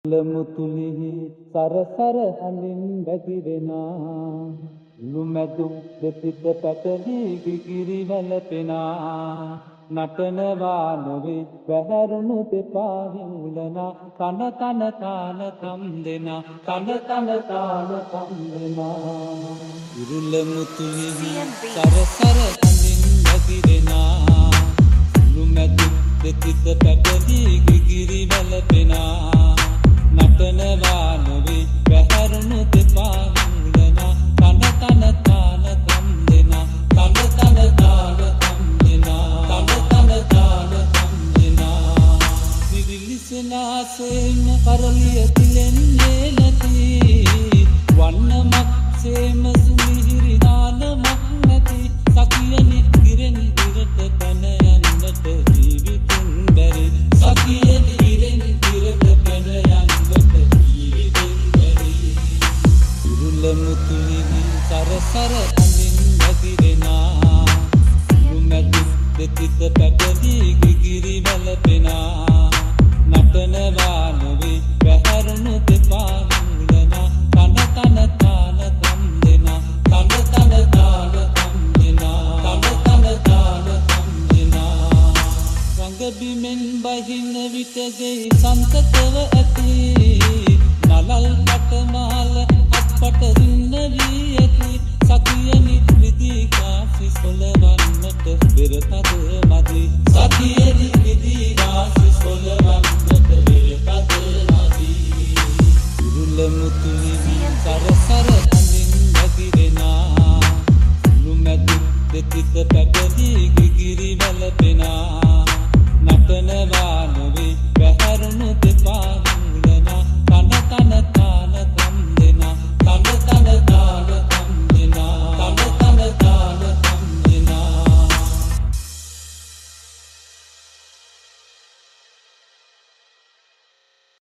ලමුතුලිහි සරසර හඳින් වැగిරෙනා ලුමැදුම් දෙපිට පැටලි ගිගිරි වැළපෙනා නටනවා නොවේ වැහැරුණු දෙපා හිඟුලනා කන කන තාල කම් දෙනා කන කන තාල කම් දෙනා ඉරුලමුතුලිහි සරසර හඳින් වැగిරෙනා ලුමැදුම් දෙපිට පැටලි ගිගිරි වැළපෙනා නටනවා නොවේ වැහැරුණු දෙපා හිඟුලනා කන කන තාල කම් දෙනා කන කන තාල කම් දෙනා කන කන තාල කම් දෙනා සිරිලිසනාසේම කරලිය තිලෙන්නේ නැති වන්නමක් සේම සුමිහිරි නානමක් නැති සකියනි ඉරෙන් ඉරට පැන යන්නට ජීවිතින් බැරි සකියනි ඉරෙන් ඉරට පැන ලමුතුලිහි සරසර හඳින් වැగిරෙනා ලුමැදුම් දෙපිට පැටලි ගිගිරි වැළපෙනා නටනවා නොවේ වැහැරුණු දෙපා හිඟුලනා කන කන තාල කම් දෙනා කන කන තාල කම් දෙනා කන කන තාල කම් දෙනා රංගබිමෙන් බහින විටගේ සන්තතව ඇති නලල් පටමාල පට රින්න වී ඇති සතියනි විදී කාසි සොලවන්නට පෙරතද මදි සතියනි විදී කාසි සොලවන්නට පෙරතද මදි ඉරුලමුතුලිහි සරසර හඳින් වැగిරෙනා ලුමැදුම් දෙපිට පැටලි ගිගිරි වැළපෙනා නටනවා නොවේ වැහැරුණු දෙපා